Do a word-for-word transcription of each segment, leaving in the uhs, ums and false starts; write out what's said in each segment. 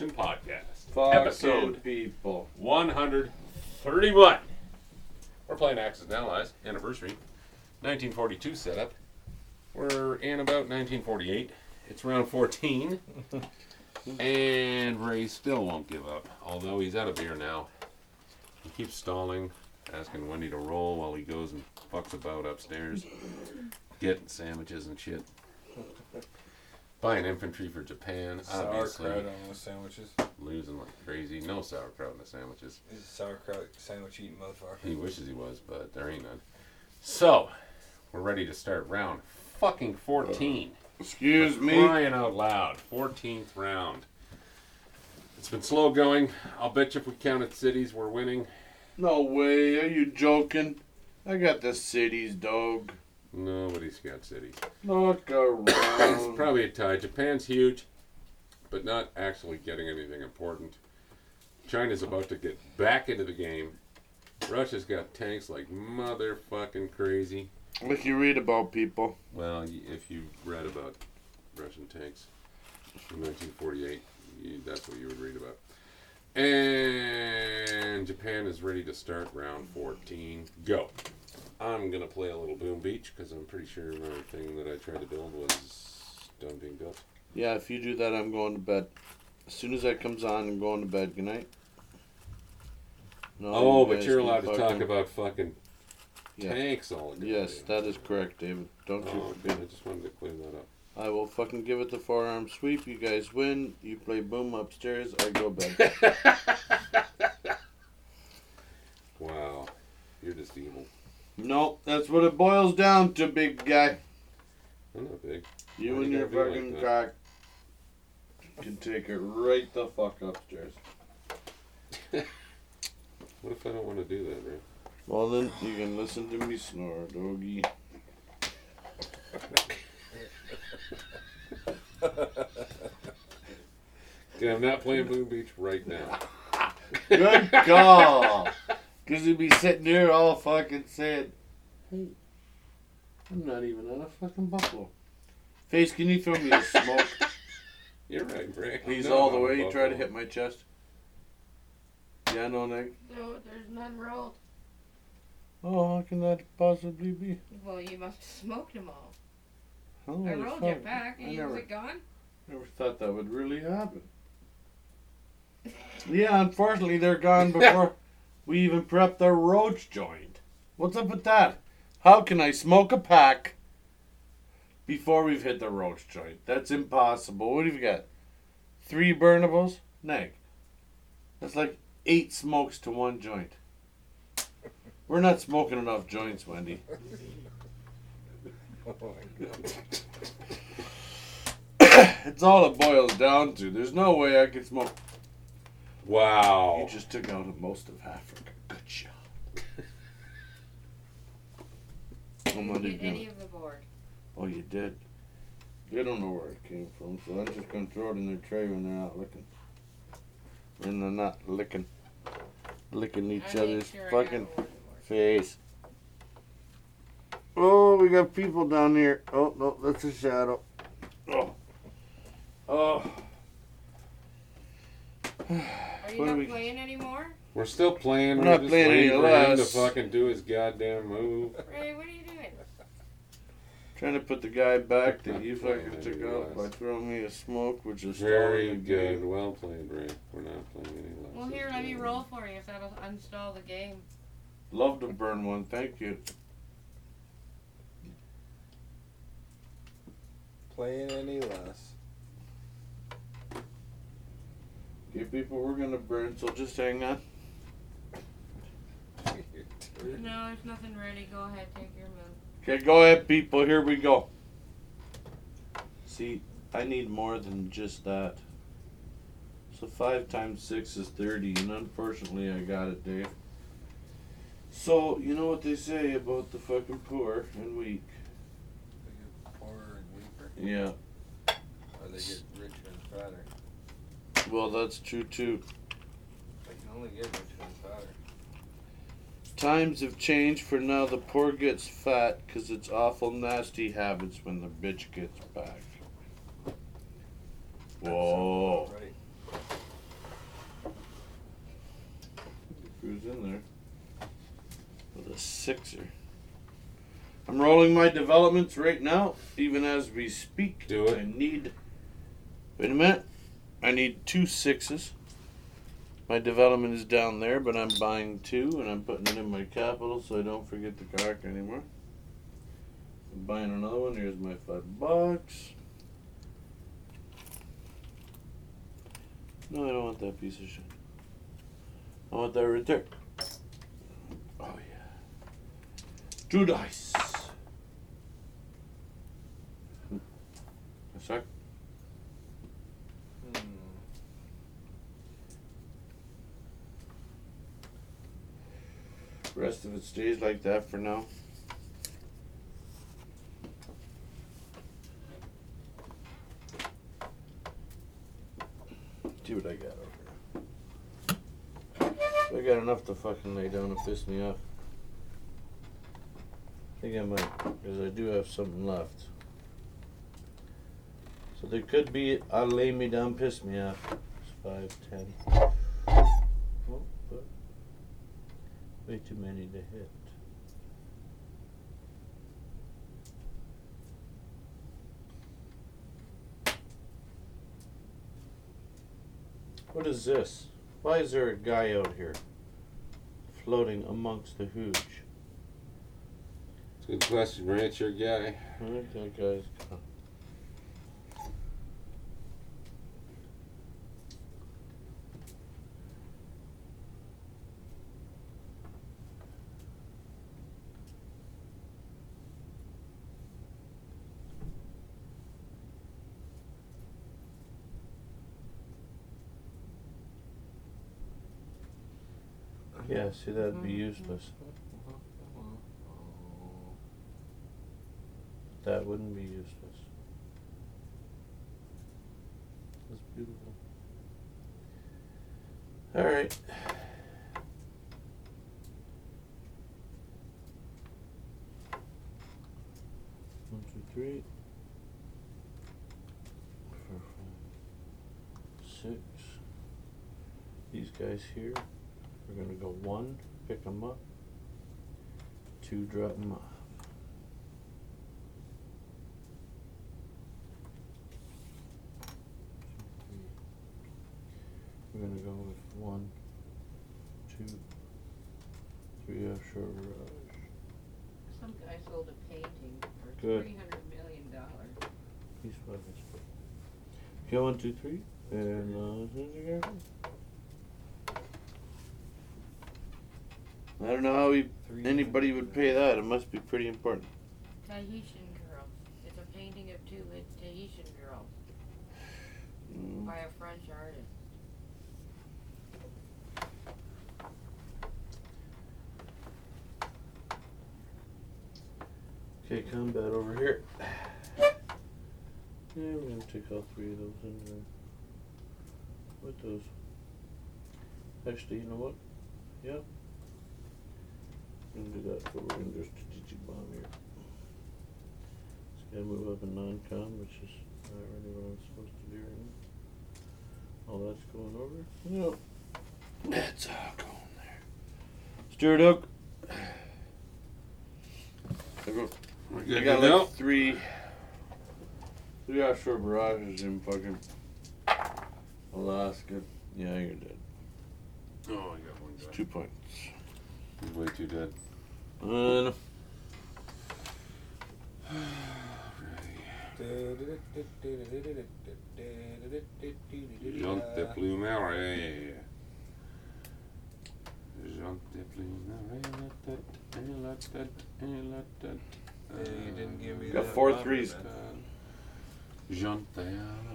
Construction Podcast. Fucking Episode people. one hundred thirty-one. We're playing Axis and Allies Anniversary. nineteen forty-two setup. We're in about nineteen forty-eight. It's round fourteen. And Ray still won't give up. Although he's out of beer now. He keeps stalling, asking Wendy to roll while he goes and fucks about upstairs. Getting sandwiches and shit. Buying infantry for Japan. Obviously. Sauerkraut on those sandwiches. Losing like crazy. No sauerkraut in the sandwiches. He's a sauerkraut sandwich eating motherfucker. He wishes he was, but there ain't none. So, we're ready to start round fucking fourteen. Excuse We're me. Crying out loud. fourteenth round. It's been slow going. I'll bet you if we counted cities, we're winning. No way. Are you joking? I got the cities, dog. Nobody's got cities. Look It's around. probably a tie. Japan's huge, but not actually getting anything important. China's about to get back into the game. Russia's got tanks like motherfucking crazy. Like you read about people. Well, y- if you read about Russian tanks in nineteen forty-eight, you, that's what you would read about. And Japan is ready to start round fourteen. Go. I'm going to play a little Boom Beach because I'm pretty sure everything that I tried to build was done being built. Yeah, if you do that, I'm going to bed. As soon as that comes on, I'm going to bed. Good night. No, Oh, you but guys you're can allowed to talk fucking- about fucking Yeah. tanks all the Yes, that is correct, David. Don't you Oh, forget. good. I just wanted to clear that up. I will fucking give it the forearm sweep. You guys win. You play boom upstairs. I go bed. Wow. You're just evil. No, that's what it boils down to, big guy. I'm not big. You Why and you your gotta be fucking like cock can take it right the fuck upstairs. What if I don't want to do that, Ray? Well then, you can listen to me snore, doggy. Yeah, I'm not playing Boom Beach right now. Good call. Because he'd be sitting there all fucking saying, hey, I'm not even on a fucking buffalo. Face, can you throw me a smoke? You're right, Ray. He's No, all the I'm a way. He tried to buffalo. hit my chest. Yeah, no, Nick. No, there's none rolled. Oh, how can that possibly be? Well, you must have smoked them all. Holy I rolled fuck. your pack, I and never, was it gone? never thought that would really happen. Yeah, unfortunately, they're gone before we even prepped our roach joint. What's up with that? How can I smoke a pack before we've hit the roach joint? That's impossible. What have you got? Three burnables? Neg. That's like eight smokes to one joint. We're not smoking enough joints, Wendy. Oh my god. It's all it boils down to. There's no way I could smoke. Wow. You just took out most of Africa. Good shot. I'm Didn't not get even. any of the board. Oh, you did. They don't know where it came from, so I'm just gonna throw it in their tray when they're not looking. When they're not licking, licking each I made other's sure I got fucking all the board. face. Oh, we got people down here. Oh no, that's a shadow. Oh. Oh. Are you What not do we- playing anymore? We're still playing. We're We're, not just playing waiting any for him to less. fucking do his goddamn move. Ray, what are you doing? Trying to put the guy back that Not you playing fucking any took out by less. throwing me a smoke, which is Very stalling the good. game. Well played, Ray. We're not playing any less. Well, here, let me roll for you if that'll uninstall the game. Love to burn one, thank you. Playing any less. Okay, people, we're gonna burn, so just hang on. No, there's nothing ready. Go ahead, take your move. Okay, go ahead, people. Here we go. See, I need more than just that. So five times six is thirty, and unfortunately, I got it, Dave. So you know what they say about the fucking poor and weak. They get poorer and weaker, Yeah. or they get richer and fatter. Well, that's true too. They can only get richer and fatter. Times have changed for now. The poor gets fat because it's awful nasty habits when the bitch gets back. Whoa. Right. things in there. With a sixer. I'm rolling my developments right now, even as we speak. Do it. I need. Wait a minute. I need two sixes. My development is down there, but I'm buying two, and I'm putting it in my capital so I don't forget the card anymore. I'm buying another one. Here's my five bucks. No, I don't want that piece of shit. I want that right there. Oh, yeah. Two dice. A sec. Hmm. Rest of it stays like that for now. See what I got over here. I got enough to fucking lay down and piss me off. I think I might, because I do have something left. So there could be, I'll lay me down, piss me off. It's five, ten. Oh, but way too many to hit. What is this? Why is there a guy out here floating amongst the hooch? It's a good question, Rich, your guy. I think that guy's gone. Yeah, see, that'd be useless. That wouldn't be useless. That's beautiful. Alright. One, two, three. Four, five, six. These guys here. We're gonna go one, pick them up. Two, drop them off. We're gonna go with one, two, three offshore barrage. Some guy sold a painting for Good. three hundred million dollars. He's fucking split. Okay, one, two, three. And uh I don't know how he, anybody would pay that. It must be pretty important. Tahitian girl. It's a painting of two Tahitian girls Mm. by a French artist. Okay, combat over here. Yeah, we're gonna take all three of those in there. With those. Actually, you know what? Yep. We're gonna do that, but we're gonna do a strategic bomb here. Just gotta move up in non-com, which is not really what I'm supposed to do right now. All that's going over? Yep. That's all going there. Stuart Oak. I go. We're I good got to go. like three, three offshore barrages in fucking Alaska. Yeah, you're dead. Oh, I got one It's guy. two points. He's way too dead. Uh, Jean de Plumerie. Jean de Plumerie. Yeah, you didn't give me Got that four number, threes. man. Jean de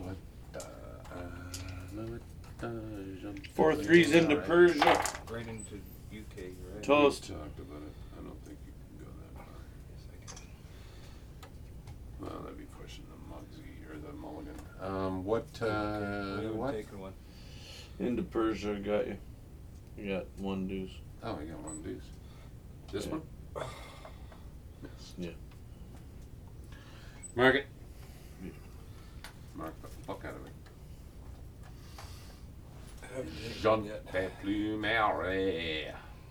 four threes into Persia. Right into U K, right? Toast. Talked about it. I don't think you can go that far. Yes, I can. Well, that'd be pushing the Mugsy or the Mulligan. Um, what, uh, We haven't what? taken one. Into Persia, I got you. You got one deuce. Oh, I got one deuce. This Yeah. one? Missed. Yeah. Mark it. Yeah. Mark the fuck out of it. I haven't taken Jean one yet. de Plumerie.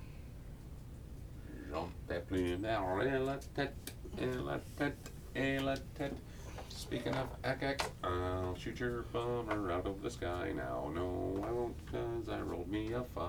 Speaking of ek ek, I'll shoot your bummer out of the sky now. No, I won't, cause I rolled me a five.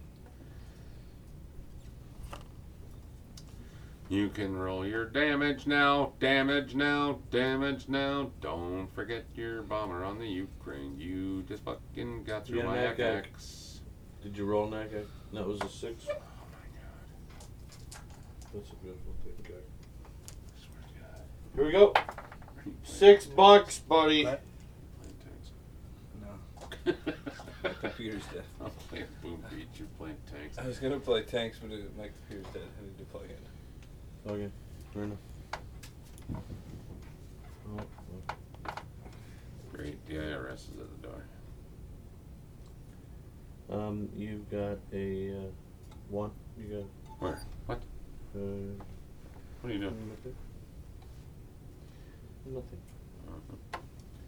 You can roll your damage now, damage now, damage now. Don't forget your bomber on the Ukraine. You just fucking got through Yeah, my Nak ek ek. eks. Did you roll Nak ek? That was a six. Oh my god. That's a beautiful thing, guy. I swear to God. Here we go. Are you playing Six tanks? bucks, buddy. What? Playing tanks. No. My computer's dead. I'm playing Boom Beach. You're playing tanks. I was gonna play tanks, but it, my computer's dead. I need to plug in. Okay, fair enough. Oh, oh. Great. The I R S is at the door. Um, you've got a uh, one. You Where? What? got uh, What are you doing? nothing. Nothing. Uh-huh.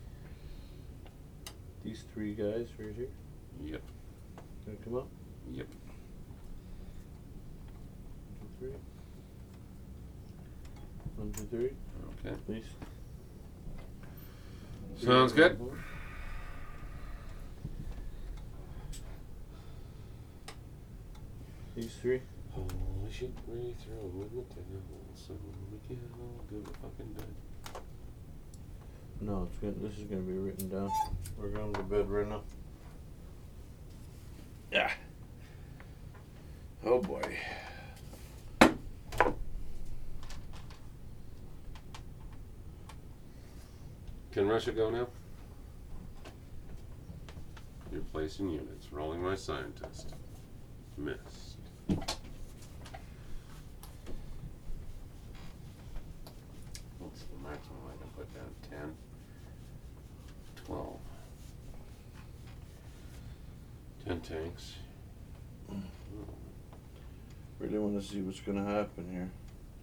These three guys right here. Yep. Gonna come up. Yep. One, two, three. One, two, three. Okay. Please. Sounds good. These three. Holy shit, we throw in the towel so we can all go to fucking bed. No, it's gonna. This is gonna be written down. We're going to bed right now. Yeah. Oh boy. Can Russia go now? You're placing units. Rolling my scientist. Missed. What's the maximum I can put down? ten? twelve. ten tanks. Oh. Really want to see what's gonna happen here.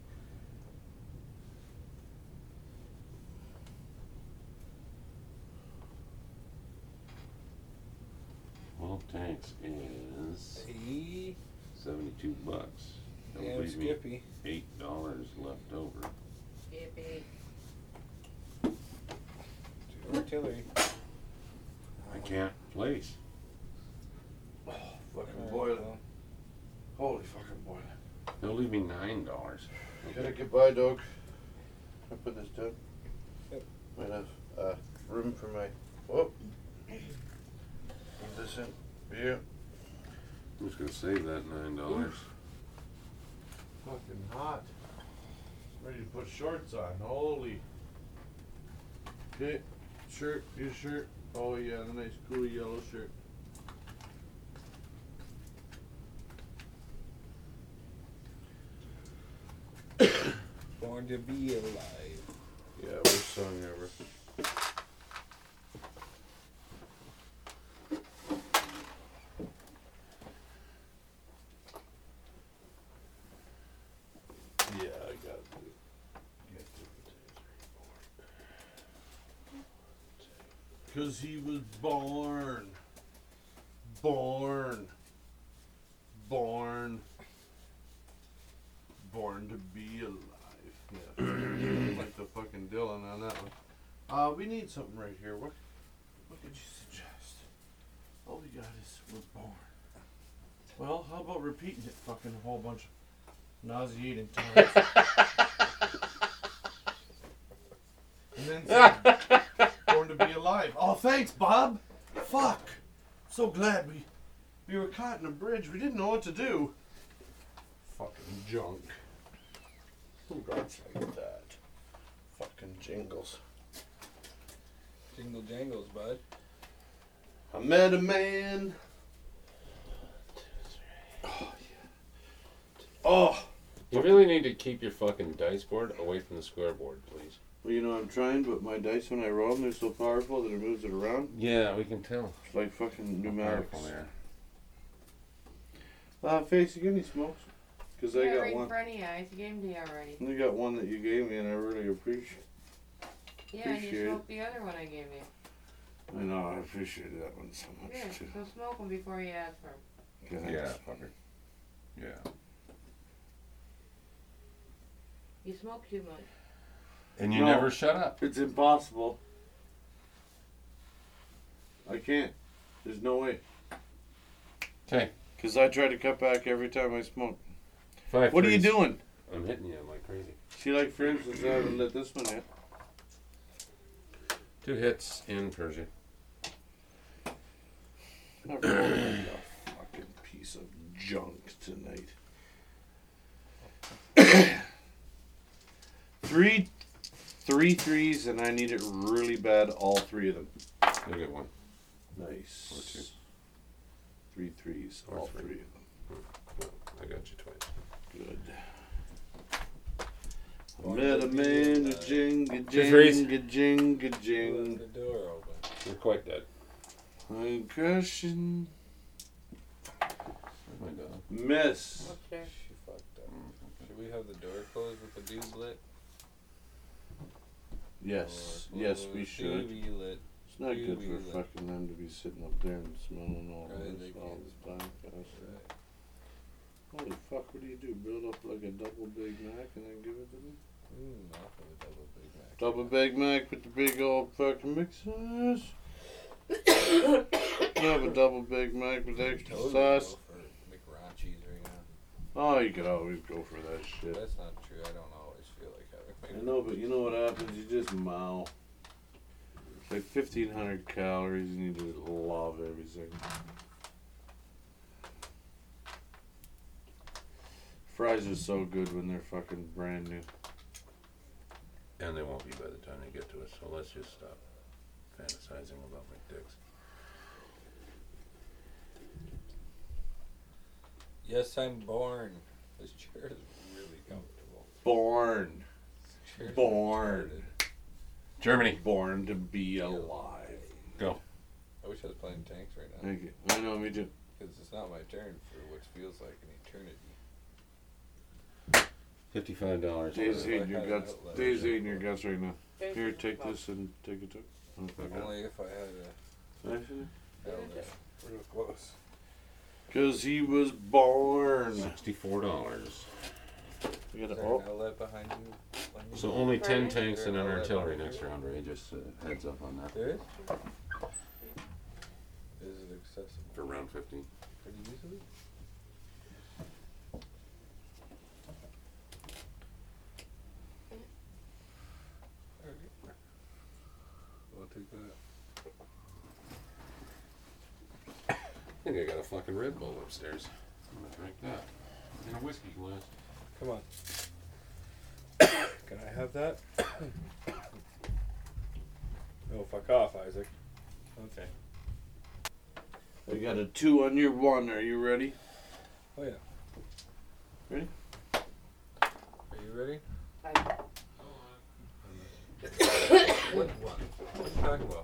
twelve tanks is Hey, seventy-two bucks. That would damn leave me Skippy. eight dollars left over. Skippy. Artillery. I can't place. Oh, fucking Alright, boiling. well, Holy fucking boiling. They'll leave me nine dollars. Gotta goodbye, dog. Can I put this down? Yep. Might have uh, room for my. Whoop. Put this in. Yeah. I'm just gonna save that nine dollars. Fucking hot. Ready to put shorts on. Holy. Okay. Shirt. Your shirt. Oh yeah, the nice cool yellow shirt. Born to be alive. Yeah, worst song ever. Yeah, I got it. Cause he was born. Born. Born. Born to be alive. Yeah. Like the fucking Dylan on that one. Uh, we need something right here. What what could you suggest? All we got is we're born. Well, how about repeating it fucking a whole bunch of nauseating times? And then say, born to be alive. Oh, thanks, Bob. Fuck. So glad we we were caught in a bridge. We didn't know what to do. Fucking junk. Who writes like that? Fucking jingles. Jingle jangles, bud. I met a man. Oh, yeah. Oh. You really need to keep your fucking dice board away from the scoreboard, please. Well, you know I'm trying, but my dice when I roll them, they're so powerful that it moves it around. Yeah, we can tell. It's like fucking How pneumatics. powerful they are. Uh, Facey, give me smokes. Because I Yeah, got right in one. front of you. I gave him to you already. I got one that you gave me, and I really appreciate. Yeah, and Appreciate you it. smoked the other one I gave you. I know I appreciated that one so much Yeah, too. so smoke them before you ask for them. God. Yeah, fucker. Yeah. You smoke too much. And you No. never shut up. It's impossible. I can't. There's no way. Okay. Because I try to cut back every time I smoke. Five. What are you threes. doing? I'm hitting you like crazy. See, like for instance, I haven't let this one hit. Two hits in Persia. I'm rolling like a fucking piece of junk tonight. three, three threes, and I need it really bad. All three of them. You'll get one. Nice. Or two. Three threes. Or all three. three of them. Well, I got you twice. Good. Born Met to a be man, a alive. jinga Two threes. jinga jinga Left jing. the door open. You're quite dead. I'm crushing. Where's my dog? Miss. Upstairs. She fucked up. Should we have the door closed with the tube lit? Yes. Or Yes, we closed, should. T V lit. It's not good Maybe for like- fucking them to be sitting up there and smelling all Right, this they all can't. the time. guys. Right. Holy fuck, what do you do? Build up like a double Big Mac and then give it to them? Mm, off of a double Big Mac. Double Big Mac with the big old fucking mix sauce. Have a double Big Mac with extra Totally sauce. go for McRanchies right now. Oh, you could always go for that shit. That's not true. I don't always feel like having I know, but you know what happens? You just mow. It's like fifteen hundred calories and you just love everything. Fries are so good when they're fucking brand new. And they won't be by the time they get to us, so let's just stop fantasizing about McDicks. Yes, I'm born. This chair is really comfortable. Born. This chair's Born. retarded. Germany. Born to be alive. Go. I wish I was playing tanks right now. Thank you. I know, me too. Because it's not my turn for what feels like an eternity. Fifty-five dollars. Dave's if I hating your had guts. an outlet. Dave's hating your guts right now. There's Here, the take box. this and take it to. Okay. Only if I had Actually, a outlet. Real close. because he was born. Sixty-four dollars. We Is got there oh, an outlet behind you? Behind you? So only ten Pardon? tanks and an There are artillery outlet next round, Ray. Just uh, heads up on that. There is? Is it accessible? For round fifteen. Pretty easily? I'll take that. I think I got a fucking Red Bull upstairs. I'm gonna drink that. In a whiskey glass. Come on. Can I have that? No, fuck off, Isaac. Okay. we got a two on your one. Are you ready? Oh yeah. Ready? Are you ready? I- What one? What are you talking about?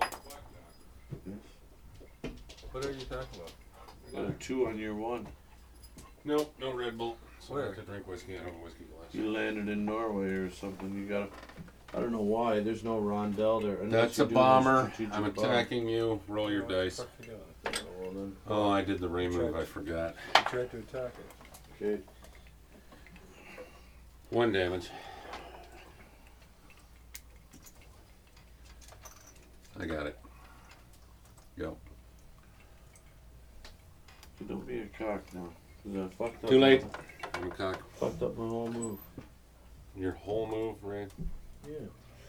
What are you talking about? Got a two on your one. Nope, no Red Bull. So I Where? have to drink whiskey out of a whiskey glass. You landed in Norway or something. You got. I don't know why. There's no rondel there. unless That's you a do bomber. strategic I'm bomb. attacking you. Roll your What dice. the fuck you doing? Oh, well then. Oh, I did the Ray move. I forgot. You tried to attack it. Okay. One damage. I got it. Go. Don't be a cock now. 'Cause I fucked up Too late. my- I'm a cock. Fucked up my whole move. Your whole move, Ray. Yeah.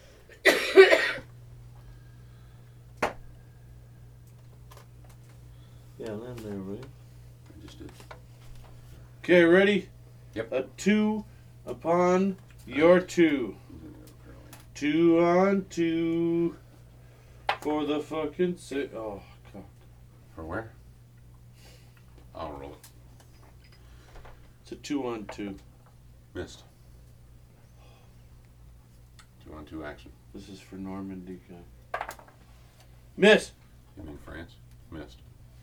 Yeah, land there, right? I just did. Okay, ready? Yep. A two upon your two. Two on two. For the fucking si- Oh, cock. For where? I'll roll it. It's a two on two. Missed. Two on two action. This is for Normandy, guy. Miss! You mean France? Missed.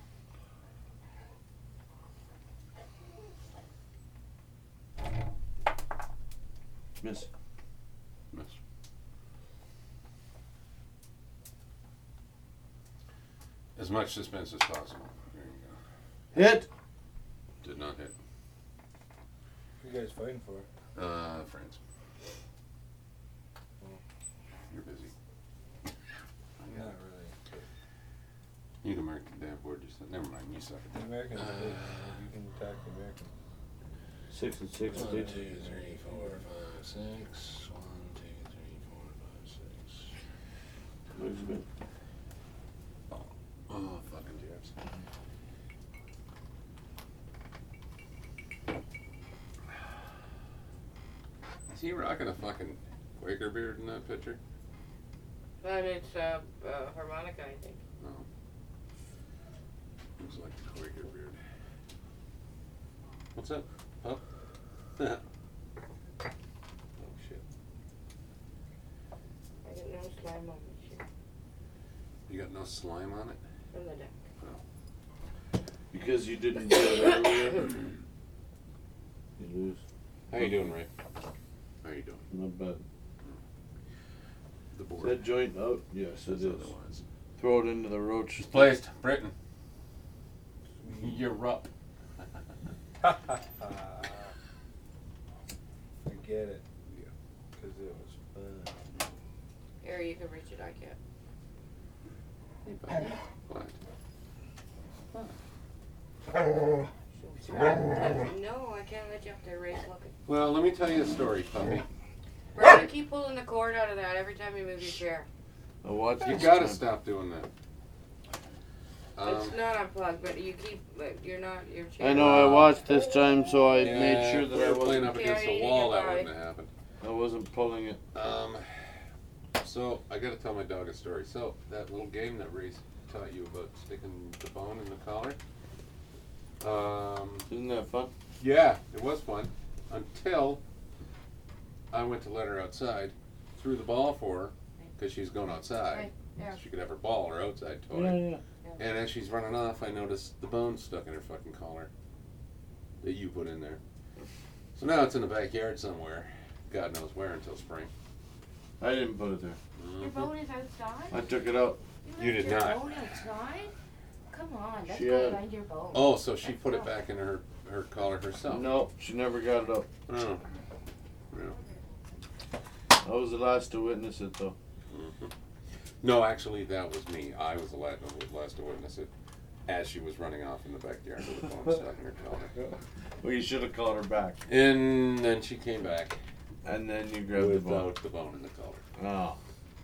Miss. Missed. As much suspense as possible. There you go. Hit! Did not hit. What are you guys fighting for? Uh, France. You're busy. Not really. You can mark the damn board. Just never mind. You suck at The that. Americans, they, you can talk to Americans. Six and six, One, bitch. two, three, four, five, six. One, two, three, four, five, six. Looks good. Oh, fucking jabs. Is he rocking a fucking Quaker beard in that picture? But it's uh, uh, harmonica, I think. No. Looks like a Quaker beard. What's up, pup? Oh shit. I got no slime on this shit. You got no slime on it? From the deck. Because you didn't do it earlier. You lose. How you doing, Ray? How you doing? Not bad. The Is board. that joint out? Yes, it Says is. otherwise. Throw it into the roach. She's placed. Britain. You're up. I get it. Yeah. Because it was fun. Here, you can reach it, I can't. Hey, buddy. What? No, I can't let you up there, Ray's looking. Well, let me tell you a story, puppy. Bro, you keep pulling the cord out of that every time you move your chair. I'll watch You this gotta time. stop doing that. Um, It's not unplugged, but you keep, but you're not, your chair. I know I watched this time, so I yeah, made sure that we I were playing up wasn't, against the Carrying wall. your That body. wouldn't have happened. I wasn't pulling it. Um, so I gotta tell my dog a story. So that little game that Reese taught you about sticking the bone in the collar. Um, Isn't that fun? yeah, it was fun until I went to let her outside, threw the ball for her because she's going outside. Right, yeah. She could have her ball or outside toy. Yeah, yeah. And as she's running off, I noticed the bone stuck in her fucking collar that you put in there. So now it's in the backyard somewhere. God knows where until spring. I didn't put it there. Your Mhm. bone is outside? I took it out. You left did your not. bone outside? Come on, that's She gotta had- find your bone. Oh, so she That's put it rough. back in her, her collar herself. No, she never got it up. Oh. Yeah. I was the last to witness it, though. Mhm. No, actually, that was me. I was the last, last to witness it as she was running off in the backyard with the bone stuck in her collar. Well, you should have called her back. And then she came back And then you grabbed the ball. without the bone in the collar. Oh.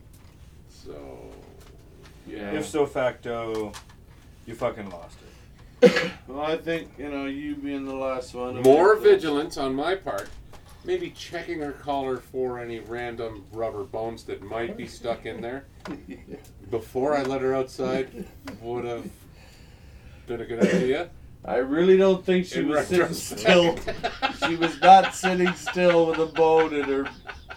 So, Yeah. If so facto, you fucking lost it. Well, I think, you know, you being the last one. more that's- vigilance on my part. Maybe checking her collar for any random rubber bones that might be stuck in there before I let her outside would have been a good idea. I really don't think she In was sitting retrospect. still. She was not sitting still with a bone in her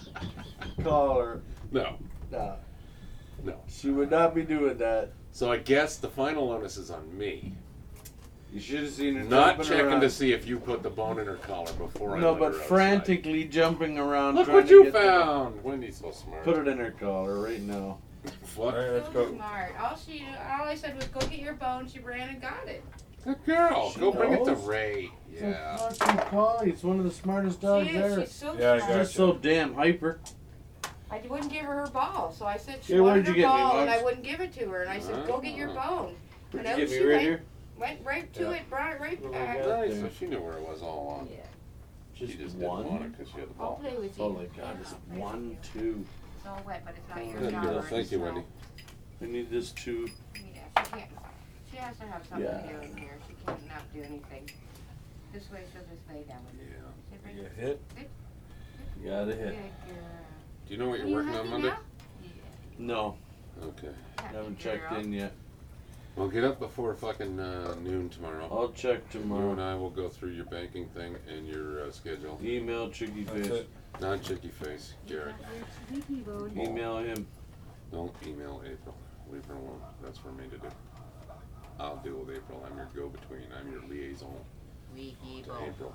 collar. No, Nah, no. she would not be doing that. So I guess the final onus is on me. You should have seen her Not jumping checking around. to see if you put the bone in her collar before I No, let but her outside. frantically jumping around. Look trying what to you get the- found. Wendy's so smart. Put it in her collar right now. What? Alright, let's So go. smart. All she, all I said was go get your bone. She ran and got it. Good girl. She Go bring it to knows. Ray. It's Yeah. a fucking collie. It's one of the smartest dogs she is. there. She's so Yeah, I She's smart. just so damn hyper. I wouldn't give her her ball, so I said she Yeah, wanted where'd her you get me, ball, and Mugs? I wouldn't give it to her. And I said, go get your Ah. bone. Where'd And you out get me she right went. here? Went right to Yeah. it, brought it right Oh my back. God. Nice. there. So she knew where it was all along. Yeah. She Just just one? didn't want it because she had the I'll ball. play with you. Oh my god, just one, two. It's all wet, but it's not your Good job. girl. or Thank you, it's Wendy. I need this two. not- Yeah, she can't. She has to have something Yeah. to do in here. She can't not do anything. This way she'll just lay down with you. Yeah. Sit right You there. hit? You gotta Good hit. girl. Do you know what Are you're you working on happy Monday? now? No, Okay. Happy haven't checked girl. in yet. Well, get up before fucking uh, noon tomorrow. I'll check You tomorrow. and I will go through your banking thing and your uh, schedule. Email Chicky That's Face. it. Not Chicky Face, Garrett. Sleepy bone. Email him. Don't email April. Leave her alone. That's for me to do. I'll deal with April. I'm your go-between. I'm your liaison Sleepy to bone. April.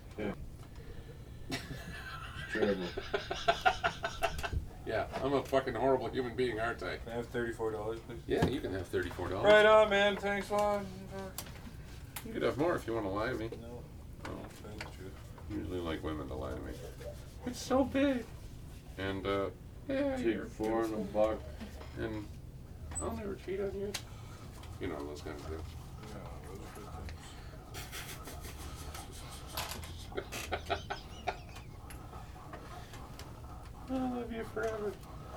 Terrible. Yeah, I'm a fucking horrible human being, aren't I? Can I have thirty-four dollars, please? Yeah, you can have thirty-four dollars. Right on, man. Thanks a lot. You could have more if you want to lie to me. No, Oh, that's true. usually like women to lie to me. It's so big. And uh, Yeah, you're Take four and a buck. And I'll never cheat on you. You know those kind of things. I love you forever.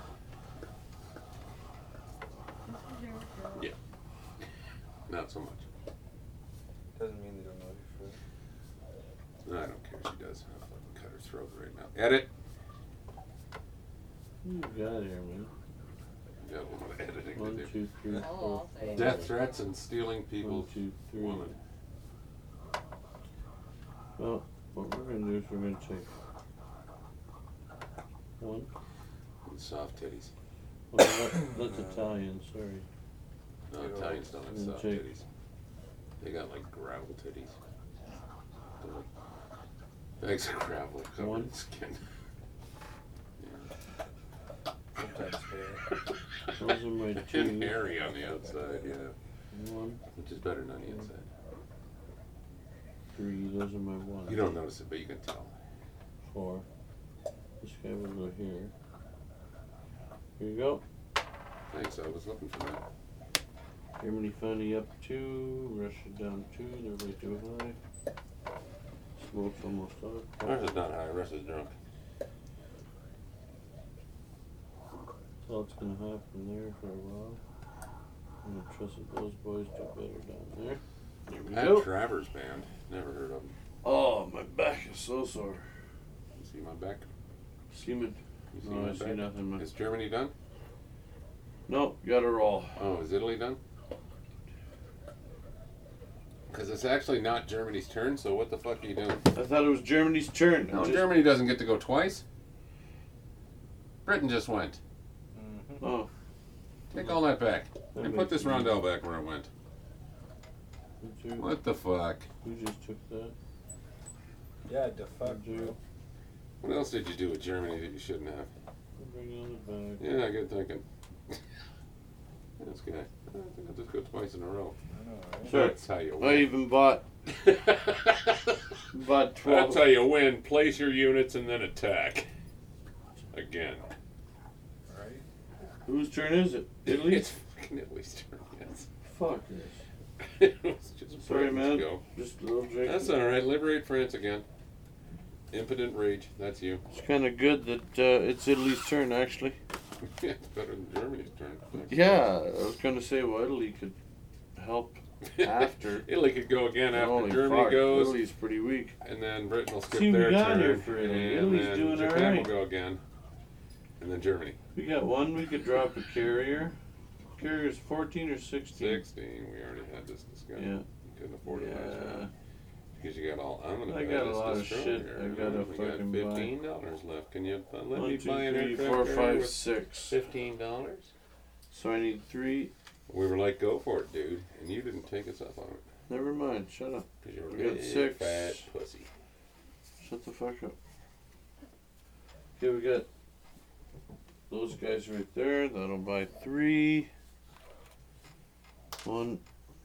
Yeah. Not so much. Doesn't mean they don't know you for No, I don't care. She does. I'll fucking cut her throat right now. Edit. You got here, man. Got a little bit of editing One, to do. two, three, Oh, four, I'll say. five. Death threats and stealing One, people's two, three. woman. Well, what we're gonna do is we're gonna take one. And soft titties. Oh, that, that's Italian. Sorry. No, Italians don't have Mm, soft check. titties. They got like gravel titties. They're like bags of gravel covered One. in skin. sometimes hair. Those are my And two. hairy on the outside, yeah. One, Which is better than on the inside. three. Those are my ones. You don't notice it, but you can tell. Four. This guy will go here. Here you go. Thanks, I was looking for that. Germany finally up two. Russia down two. They're way too high. Smoke's almost up. Russia's not high, Russia's drunk. That's all it's gonna happen there for a while. I'm gonna trust that those boys do better down there. There we Pat go. Travers band. Never heard of them. Oh, my back is so sore. You see my back? Seaman. You see No, my I see back? nothing, man. Is Germany done? No, gotta roll. Oh, is Italy done? Because it's actually not Germany's turn, so what the fuck are you doing? I thought it was Germany's turn. No, I just- Germany doesn't get to go twice. Britain just went. Mm-hmm. Oh, Take all that back. that And put makes this sense. rondelle back where it went. Did you- What the fuck? Who just took that? Yeah, the fuck, Did you? bro. What else did you do with Germany that you shouldn't have? Bring it on the back. Yeah, good thinking. That's good. I think I'll just go twice in a row. I know, right? Sure. That's how you I win. even bought bought twelve. That's how you win. Place your units and then attack. Again. Right? Whose turn is it? Italy? It's fucking Italy's turn, yes. Fuck this. It was just Sorry, Britain's man. Go. Just a little drink. That's alright. Liberate France again. Impotent rage. That's you. It's kind of good that uh, it's Italy's turn, actually. Yeah, it's better than Germany's turn. Yeah, I was going to say, well, Italy could help after. Italy could go again after Holy Germany fuck, goes, Italy's pretty weak. and then Britain will skip See, we their got turn, here for Italy. and Italy's then doing Japan alright. will go again, and then Germany. We got one. We could drop a carrier. Carrier's fourteen or sixteen. Sixteen. We already had this discussion. Yeah. You couldn't afford it last Yeah. time because you got all. I'm gonna I buy got a this lot of destroyer. shit I gotta we fucking got buy. fifteen dollars left. Can you uh, let One, me two, buy an three, aircraft four, carrier five, with six. fifteen dollars? So I need three. We were like, go for it, dude, and you didn't take us up on it Never mind. Shut up. because you were We a got big six. fat pussy. Shut the fuck up. Okay, we got those guys right there. That'll buy three. One,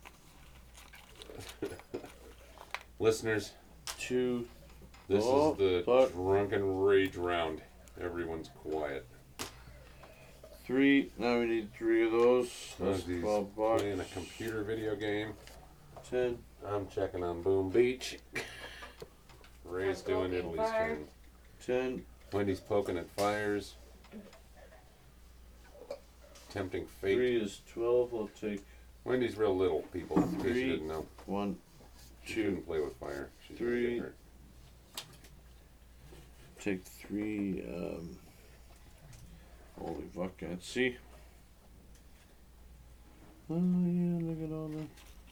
Listeners, two. this Oh, is the fuck. drunken rage round. Everyone's quiet. Three. Now we need three of those. That's Ozzy's twelve bucks. playing a computer video game. Ten. I'm checking on Boom Beach. Ray's doing Poking Italy's fire. turn. Ten. Wendy's poking at fires. Tempting fate. Three is twelve. I'll take Wendy's real little, people, in case Three. you didn't know. one, She two. couldn't play with fire. She's gonna Three. get hurt. Take three. Um, holy fuck! Can't see. Oh yeah! Look at all that.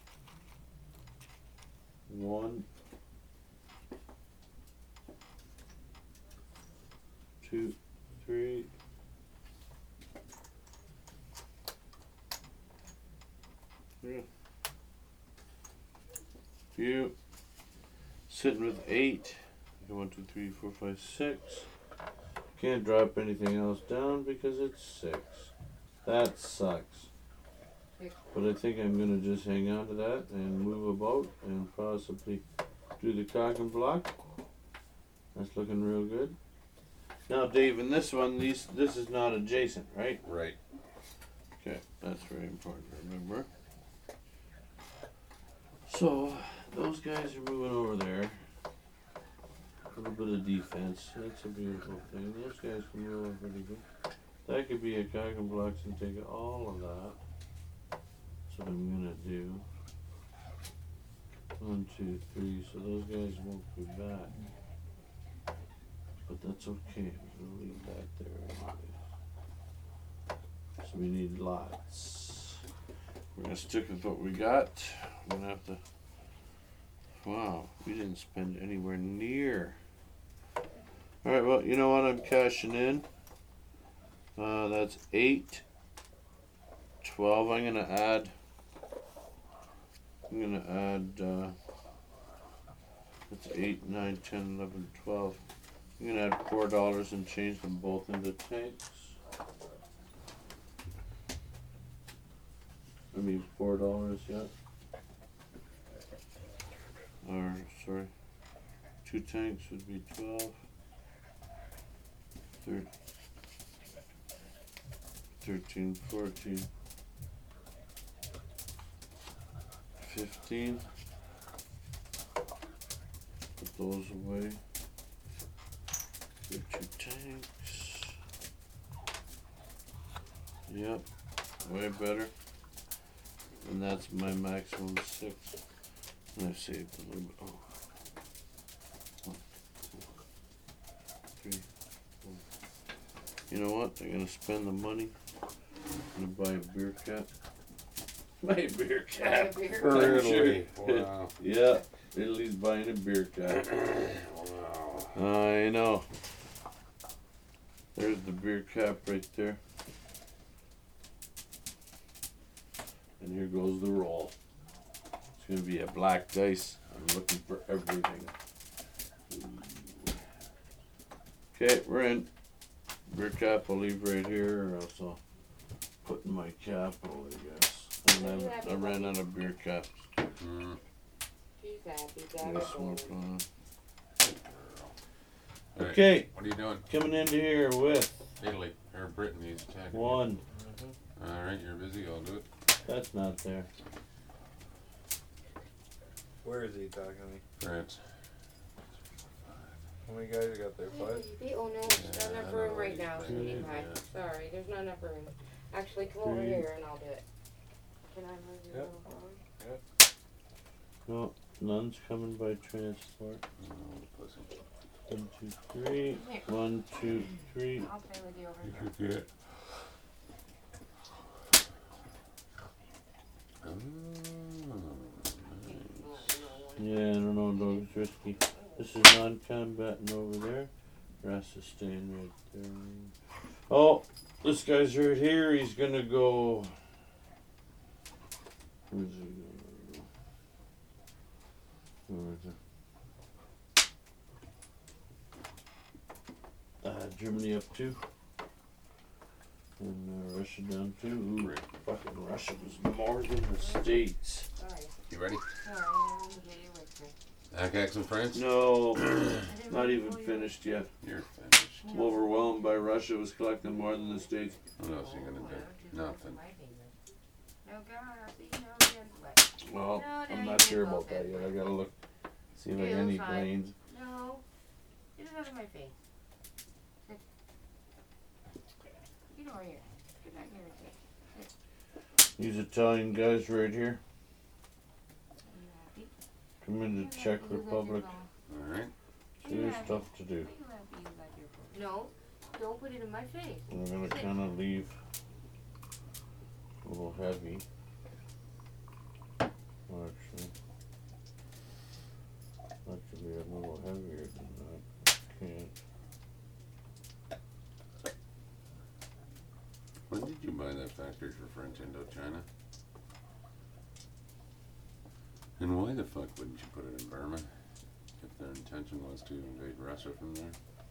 One. Two, three. Yeah. You sitting with eight. One, two, three, four, five, six. Can't drop anything else down because it's six. That sucks. Six. But I think I'm gonna just hang on to that and move about and possibly do the cock and block. That's looking real good. Now, Dave, in this one, these this is not adjacent, right? Right. Okay, that's very important to remember. So, those guys are moving over there. A little bit of defense. That's a beautiful thing. Those guys can move over pretty good. That could be a cock and blocks and take all of that. That's what I'm gonna do. One, two, three. So those guys won't be back. But that's okay. We'll leave that there anyways. So we need lots. We're gonna stick with what we got. We're gonna have to. Wow, we didn't spend anywhere near. Alright, well, you know what? I'm cashing in. Uh, that's eight. twelve. I'm gonna add. I'm gonna add. Uh, that's eight, nine, ten, eleven, twelve. I'm gonna add four dollars and change them both into tanks. I mean, four dollars, yeah. Or, sorry. Two tanks would be twelve. Thir- thirteen, fourteen. fifteen. Put those away. Your two tanks. Yep, way better. And that's my maximum six. And I've saved a little bit. Oh. One, two, three, four. You know what? I'm gonna spend the money. I'm gonna buy a beer cap. Buy a beer cap. Buy a beer For cap. Italy. Wow. Yeah, Italy's buying a beer cap. Wow. I know. There's the beer cap right there. And here goes the roll. It's gonna be a black dice. I'm looking for everything. Okay, we're in. Beer cap I'll leave right here, or else I'll put in my capital, I guess. And then I ran out of beer caps. Mm. She's happy. I'm Got gonna it smoke going. on. Alright, Okay, what are you doing? coming into here with Italy or Britain? He's attacking. one. All right, you're busy. I'll do it. That's not there. Where is he talking to me? France. How many guys you got there? Five? Hey, oh no, there's not Yeah, enough I room know right what now, he's sweetie saying, pie. yeah. Sorry, there's not enough room. Actually, come over Three. here and I'll do it. Can I move your Yep. little phone? No, none's coming by transport. Oh, pussy. One, two, three. One, two, three. I'll play with you over You here. could get. Oh, nice. Yeah, I don't know, dog, it's risky. This is non-combatant over there. Rest is staying right there. Oh, this guy's right here. He's gonna go. Where's he going? Where is it? Uh, Germany up two. And uh, Russia down two. Ooh, Great. fucking Russia was more than the States. Sorry. You ready? Sorry, I didn't get you with me. Akax in France? No, I didn't not really even pull you- finished yet. You're finished. I'm overwhelmed by Russia was collecting more than the States. What else are you gonna Why do? don't you Nothing. my fingers? No, God, I'll see no again. What? Well, No, I'm no, not you sure can't about go that yet. that I gotta look, see if I Yeah, got any fine. brains. No. Get it out of my face. Sit. Get over here. Get back here and sit. These Italian guys right here Are you happy? come into You the happy Czech you got your Republic. phone? All right. Are you Serious happy? stuff to do. Are you happy you got your phone? No. Don't put it in my face. We're gonna kind of leave a little heavy. Well, actually, that should be a little heavier than that. Can't. When did you buy that factory for French Indochina? And why the fuck wouldn't you put it in Burma? If their intention was to invade Russia from there?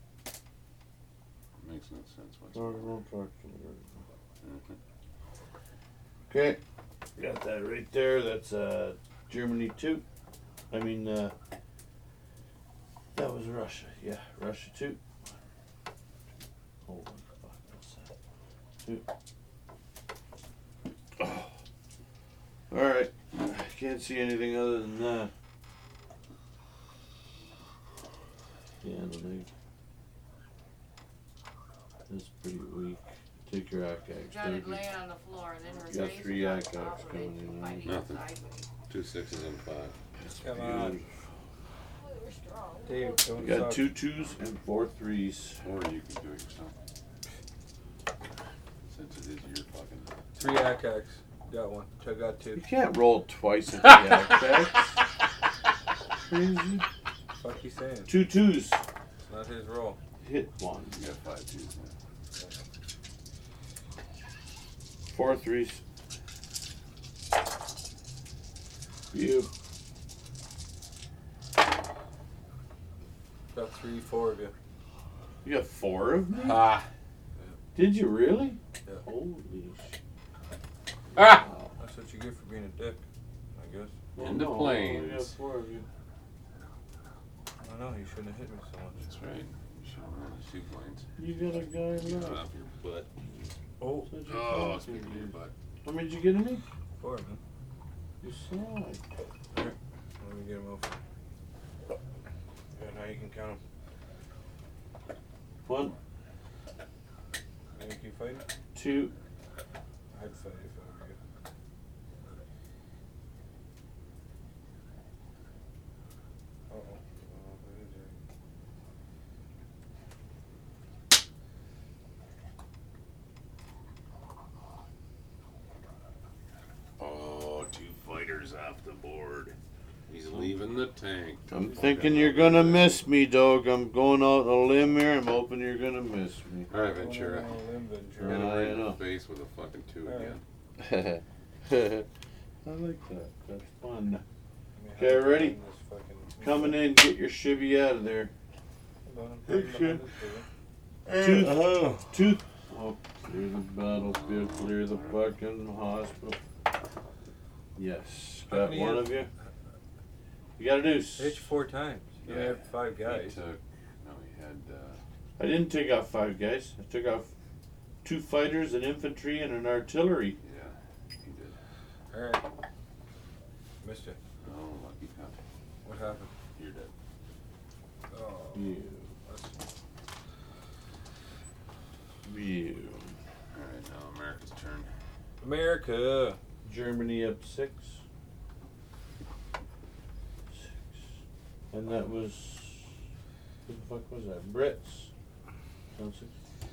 Makes no sense Or whatsoever. don't talk to me. Mhm. Okay, got that right there. That's uh, Germany two. I mean, uh, that was Russia. Yeah, Russia two. Hold on. Fuck, what's that? Two. Oh. Alright. I can't see anything other than that. Yeah, the leg. That's pretty weak. Take your Akax. Got it thirty. laying on the floor, and then her You got face three was on Akax top of coming it, in, fighting Nothing. sideways. Two sixes and five. Come on. Beautiful. Oh, they were strong. Dave, don't You got suck. two twos and four threes. Or you can do it yourself. Since it is your fucking. Three Akax. Got one. I got You two. can't roll twice at the Akax. Crazy. Fuck you saying? Two twos. It's not his roll. Hit one. You got five twos now. Four threes. You. Got three, four of you. You got four of me? Ah! Did you really? Yeah. Holy shit. Ah! Wow. That's what you get for being a dick, I guess. Into no, planes. I got four of you. I know, you shouldn't have hit me so much. That's right. You should have run the two planes. You got a guy Get left. off your butt. Oh, Such a Oh, fucking speaking of your dude. butt. How many did you get me? four, man. You saw it. Let me get him over. Yeah, now you can count them. One, You think you fighting? two, I'd fight if I were you. Uh-oh. Uh, what is it? Oh, two fighters off the board. He's leaving the tank. I'm thinking you're gonna miss me, dog. I'm going out on a limb here. I'm hoping you're gonna miss me. All right, Ventura. Oh, Lim Hit Ventura. him Yeah. right I in know. the face with a fucking two All again. I like that. That's fun. Let me Okay, hide ready? behind this fucking- Coming in, get your shivvy out of there. Hold on, I'm hiding Hey, behind this building. Tooth, tooth. Oh, clear the battlefield, clear the fucking hospital. Yes. How Got many one have- of you? You got a deuce. I hit you four times. You only Yeah. had five He guys. took, no, he had, uh, I didn't take out five guys. I took out two fighters, an infantry, and an artillery. yeah, he did. Alright. Missed it. Oh, lucky cunt. What happened? You're dead. Oh. You. That's- You. Alright, now America's turn. America. Germany up six. Six. And that was. Who the fuck was that? Brits. Down six.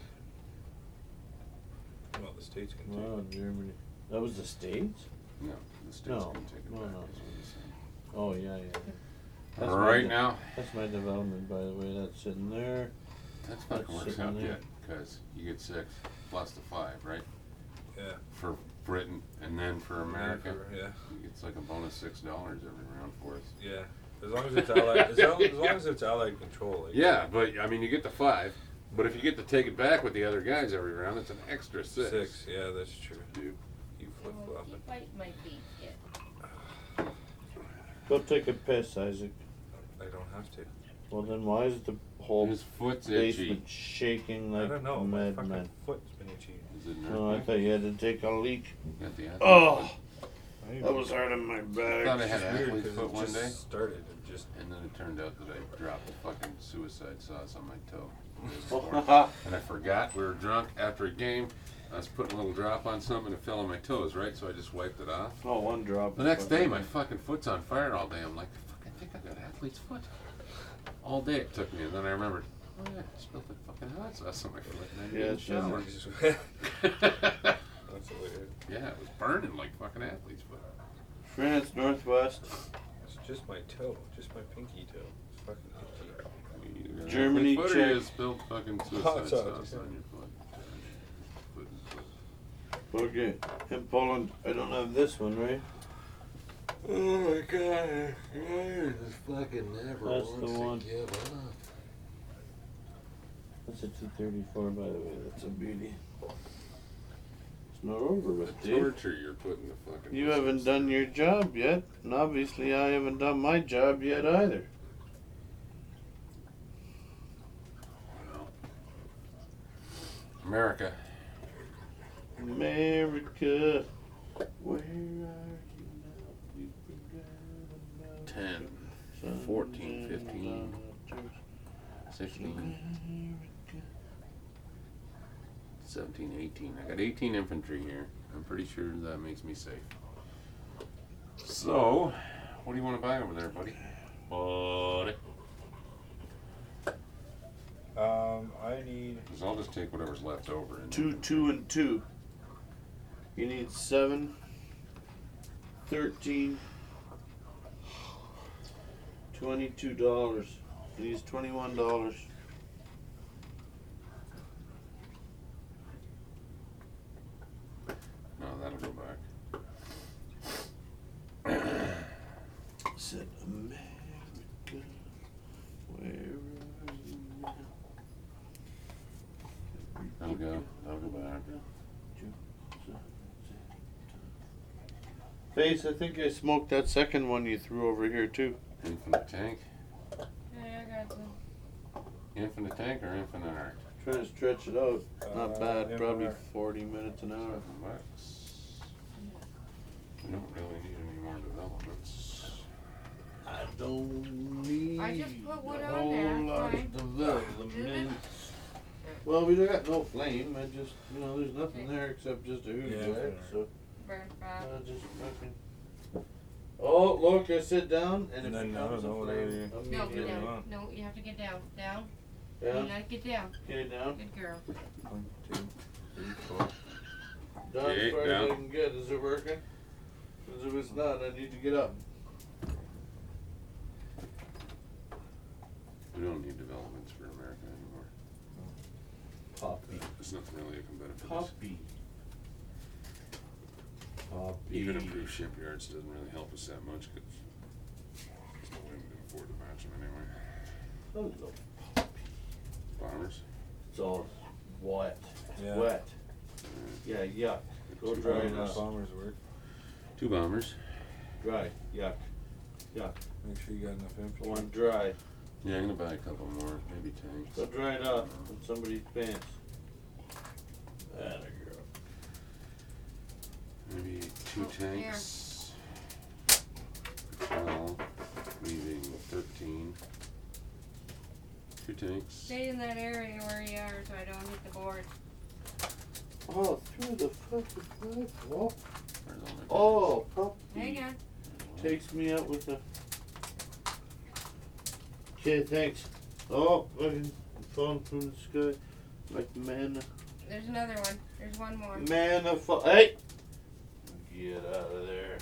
Well, the states can take Wow, Germany. That was the States? No, the states No, can take it no, back. no. is what he's saying. Oh, yeah, yeah. That's All my right de- now, That's my development, by the way. That's sitting there. that fucking That's works sitting out there. yet, because you get six plus the five, right? Yeah. For Britain, and then for America, Yeah. it's like a bonus six dollars every round for us. Yeah. As long as it's allied, as long, as long as it's allied control. Like Yeah, but I mean, you get the five, but if you get to take it back with the other guys every round, it's an extra six. Six. Yeah, that's true. Dude. You flip Oh, flop keep it. biting my feet. Yeah. Go take a piss, Isaac. I don't have to. Well, then why is the whole His foot's itchy. basement shaking I like don't know. a My madman? fucking foot's been itchy. Is it an No, I earthquake? thought you had to take a leak. Got the athlete Oh, foot. that was hard on my I thought back. I had It's an weird athlete's 'cause foot it one just day, started. It just. and then it turned out that I dropped a fucking suicide sauce on my toe. the day before. Oh, And I forgot, we were drunk after a game. I was putting a little drop on something and it fell on my toes, right? So I just wiped it off. oh, one drop. The next day, my fucking foot's on fire all day. I'm like, fuck, I think I got athlete's foot. All day it took me, and then I remembered, oh yeah, I spilled the fucking hot sauce on my foot. And I Yeah, didn't it's shower. That's weird. Yeah, it was burning like fucking athlete's foot. France, Northwest. It's just my toe. Just my pinky toe. It's fucking itchy. You either got Germany, athlete's foot or you check. spilled fucking Hot suicide sauce, sauce yeah. on your foot. Foot and foot. Okay, in Poland, I don't have this one, right? Oh my god, this fucking never That's the wants one. to give up. That's a two thirty-four, by the way. That's a beauty. It's not over with, The Dave. torture you're putting the fucking. You haven't done your job yet, and obviously I haven't done my job yet either. Well, America. America, where are you now? We forgot about ten, you. fourteen, fifteen, sixteen, seventeen, eighteen. I got eighteen infantry here. I'm pretty sure that makes me safe. So, what do you want to buy over there, buddy? Buddy. Um, I need. Because I'll just take whatever's left over. And Two, two, and two. You need seven, thirteen, twenty-two dollars. He needs twenty-one dollars. No, that'll go back. Said America, where are you now? That'll go. That'll go back. Face, I think I smoked that second one you threw over here too. Infinite tank. Yeah, I got some. Infinite tank or infinite art? Trying to stretch it out. Not Uh, bad. yeah, Probably alright. forty minutes an hour. Seven bucks. We don't really need any more developments. I don't need I just put one a on whole there, lot fine. of development. Well, we got no flame. I just, you know, there's nothing there except just a hoot Yeah, jack. fair. So Burn I fat. just fucking. Oh, look! I sit down and, And it then I becomes don't know a what flame. I- No, get immediately. Yeah. down. No, you have to get down. Down. You Yeah. gotta get down. Okay, down. Good girl. One, two, three, four. Down Okay, as far down. as I can get. Is it working? Because if it's not, I need to get up. We don't need developments for America anymore. Poppy. There's nothing really that can benefit us. Poppy. Poppy. Even improved shipyards doesn't really help us that much because there's no way we can afford to match them anyway. Hello. Bombers. It's all wet. Yeah. Wet. Yeah, yuck. Go Two dry it bombers. up. Bombers work. Two bombers. Dry. Yuck. Yuck. Make sure you got enough I infantry. want dry. Yeah, I'm gonna buy a couple more, maybe tanks. Go dry it up in somebody's pants. That a girl. Maybe two Oh, here. tanks. Twelve, leaving thirteen. Two tanks. Stay in that area where you are so I don't hit the board. Oh, through the fucking pipe. Oh, Where's all my oh, puppy. Hang on. tanks? Takes me out with a. Okay, thanks. Oh, fucking falling from the sky like manna. There's another one. There's one more. Manna fall. Hey! Get out of there.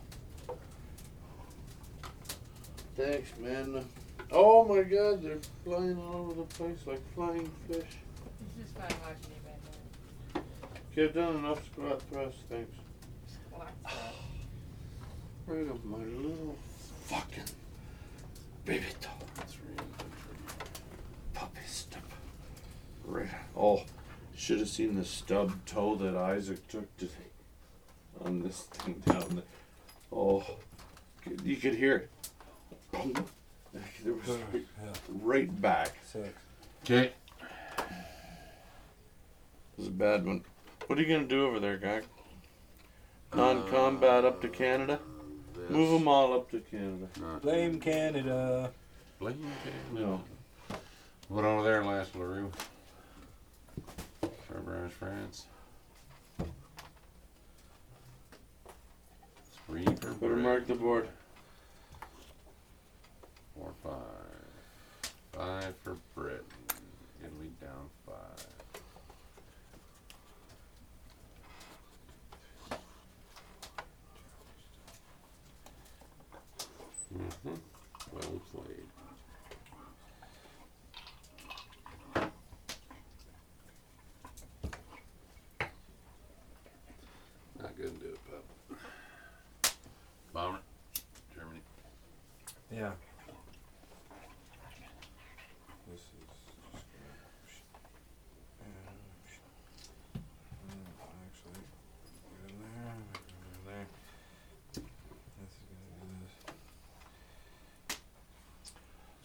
Thanks, man. Oh my god, they're flying all over the place like flying fish. This is fun watching you back there. Okay, I've done enough squat thrust, thanks. Watch that. Bring up my little fucking baby doll. Three infantry. Puppy step. Right. Oh, should have seen the stub toe that Isaac took today on this thing down there. Oh, you could hear it. Boom. There was right, Yeah. right back. Six. Okay. It was a bad one. What are you gonna do over there, guy? Non-combat up to Canada? This. Move them all up to Canada. Not Blame Canada. Blame Canada. No. What over there, last LaRue? Sherbrage, France. Three for Better Britain. mark the board. Four, five. Five for Britain. Italy down five. Mm-hmm. Well played. Not gonna do it, pup. Bomber. Germany. Yeah. This is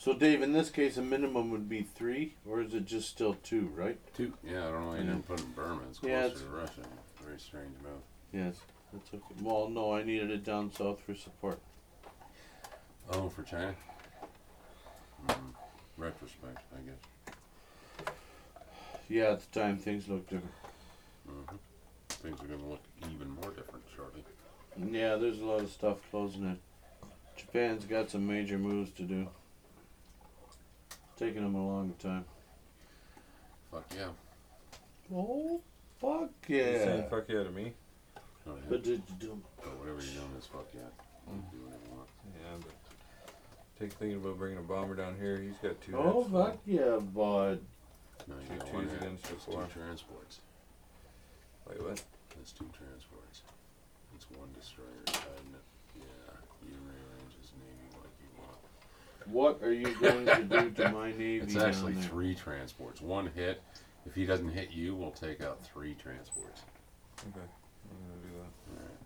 So, Dave, in this case, a minimum would be three, or is it just still two, right? Two. Yeah, I don't know why you didn't put it in Burma. It's closer Yeah, it's- to Russia. Very strange move. Yes. That's okay. Well, no, I needed it down south for support. Oh, for China? Mm, retrospect, I guess. Yeah, at the time, things looked different. hmm Things are going to look even more different shortly. Yeah, there's a lot of stuff closing in. Japan's got some major moves to do. Taking them a long time. Fuck yeah. Oh, fuck You saying yeah. fuck yeah to me? Go ahead. But did you do? But whatever you're doing is fuck yeah. Do whatever you want. Yeah, but take thinking about bringing a bomber down here. He's got two. Oh, hits, fuck yeah, bud. No, you Two got twos one hit. against There's the four. two transports. Wait, what? There's two transports. It's one destroyer hiding it. Yeah, you rearrange his navy like you want. What are you going to do to my navy? It's down actually there? three transports. One hit. If he doesn't hit you, we'll take out three transports. Okay, I'm gonna do that. Alright.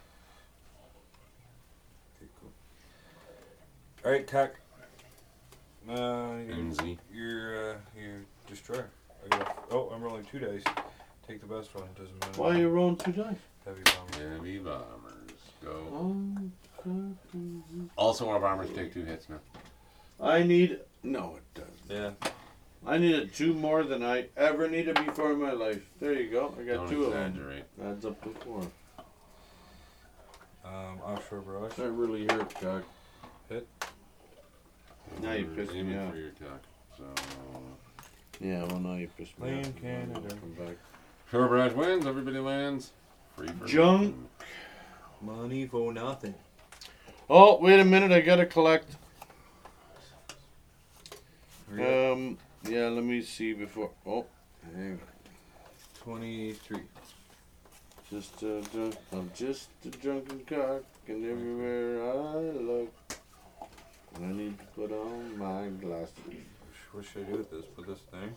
Okay, cool. All right, Tack. Uh, you- N Z. Your uh, your destroyer. I got. Oh, I'm rolling two dice. Take the best one. Doesn't matter. Why are you rolling two dice? Heavy bomber. Heavy bombers. Go. Um, fuck. Also, our bombers take two hits now. I need. No, it doesn't. Yeah. I needed two more than I ever needed before in my life. There you go. I got Don't two of them. exaggerate. Adds up to four. Um, offshore barrage. That really hurt, Cock. Now you We're pissed me aiming off. for your tuck. So, Yeah, well, now you pissed me Playing off. Canada. Come back. Shore Barrage wins. Everybody lands. Free for Junk. nothing. Money for nothing. Oh, wait a minute. I gotta collect. Uh, Um, yeah, let me see before. Oh, hang on. Twenty-three. Just a drunk. I'm just a drunken cock, and everywhere I look, I need to put on my glasses. What should I do with this? Put this thing.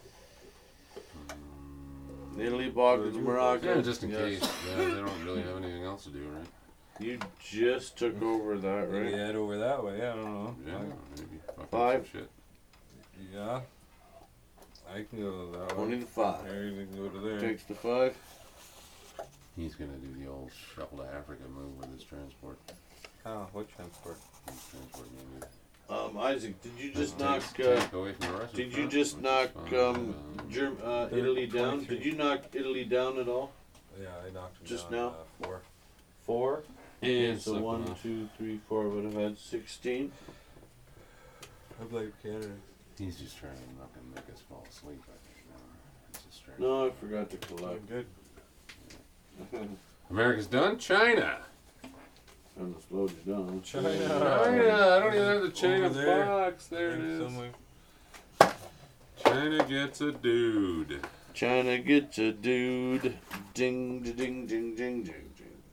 Italy, Balkans, Morocco. Yeah, just in Yes. case. Yeah, they don't really have anything else to do, right? You just took over that, Maybe right? head over that way. I don't know. Yeah, I- maybe. Fuck up Five. some shit. yeah. I can go to that Twenty way. to five. Or you can go to there. Takes the five. He's gonna do the old shuffle to Africa move with his transport. Oh, what transport? His transport maybe. Um, Isaac, did you just Take- knock? take Uh, away from the Russians did you first, just which is knock fine. um, Germ, uh, Thirty- Italy down? twenty-three. Did you knock Italy down at all? Yeah, I knocked him Just down. now? Uh, four. Four. And So suck one, enough. two, three, four would have had sixteen. I blame Canada. He's just trying to not gonna make us fall asleep. I think. No, it's just trying. No, I forgot to I'm collect. good. America's done. China. I'm gonna slow you down. China. China. I don't even have the China Over there. box. There it Think is. somewhere. China gets a dude. China gets a dude. Ding, ding, ding, ding, ding, ding.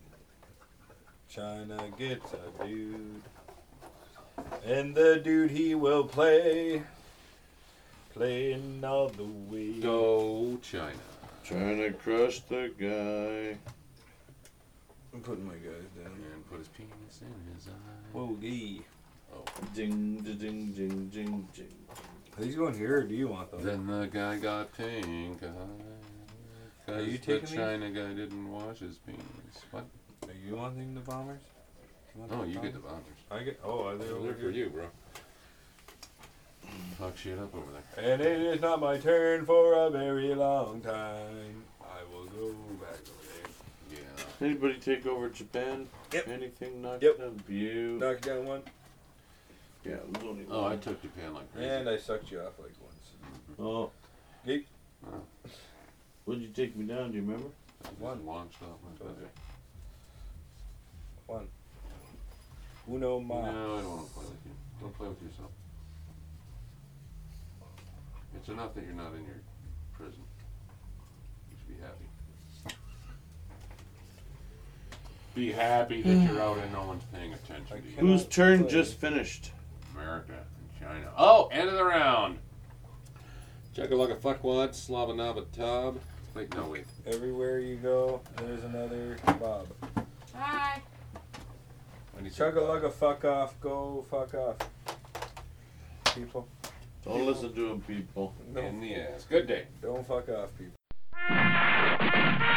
China gets a dude. And the dude he will play. Playing all the way. Go China. Trying to crush the guy. I'm putting my guys down. And put his penis in his eye. Whoa, gee. Ding, ding, ding, ding, ding, ding. Are these going here or do you want those? Then the guy got pink eye. Are you Cause the taking these? China guy didn't wash his penis. What? Are you wanting the bombers? You want No, the you get the bombers? bombers. I get. Oh, are they They're over for here? you, bro. Fuck shit up over there. And it is not my turn for a very long time. I will go back over there. Yeah. Anybody take over Japan? Yep. Anything knocked Yep. down? Beaut. Knock down one. Yeah, it was only Oh, I one. took Japan like crazy. And I sucked you off like once. Oh. Yeet. Oh. What'd you take me down? Do you remember? I just One. launched off my Told budget. One. Uno No, mas. I don't want to play with you. Don't play with yourself. It's enough that you're not in your prison. You should be happy. Be happy that you're out and no one's paying attention I to you. can't- Whose turn play. just finished? America and China. Oh, end of the round. Chugga fuckwad, slava naba tub. Wait, no, wait. Everywhere you go, there's another Bob. Hi. I need some- Chugga lugga fuck off, go fuck off. people. Don't listen to him, people. No, In the ass. Good day. don't fuck off, people.